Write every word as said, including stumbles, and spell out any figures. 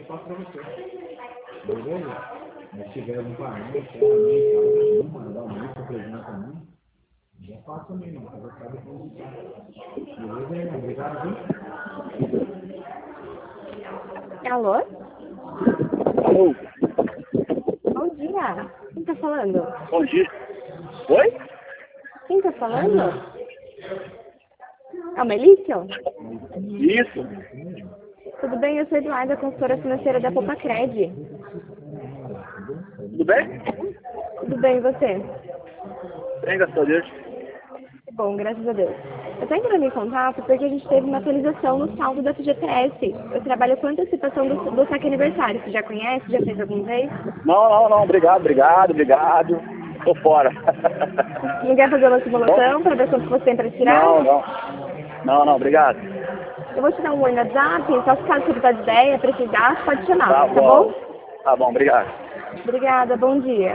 passo pra você. Beleza? Se tiver algum parente, amigo, tal, mandar um link pra presidente também, já passa também, mano. Eu vou ficar depois de cá. Beleza, irmão? Obrigado, viu? Alô? Alô? Bom dia. Quem tá falando? Bom dia. Oi? Quem tá falando? É o Melício? Isso. Tudo bem? Eu sou Eduarda, consultora financeira da Popacred. Tudo bem? Tudo bem, e você? Bem, graças a Deus. Bom, graças a Deus. Eu tô entrando em contato porque a gente teve uma atualização no saldo da F G T S. Eu trabalho com antecipação do, do saque aniversário. Você já conhece? Já fez alguma vez? Não, não, não. Obrigado, obrigado, obrigado. Tô fora. Não quer fazer uma simulação para ver quanto você tem para tirar? Não, não. Não, não, obrigado. Eu vou te dar um oi no WhatsApp, só se caso você precisar de ideia, precisar, pode chamar, Tá tá bom. bom? Tá bom, obrigado. Obrigada, bom dia.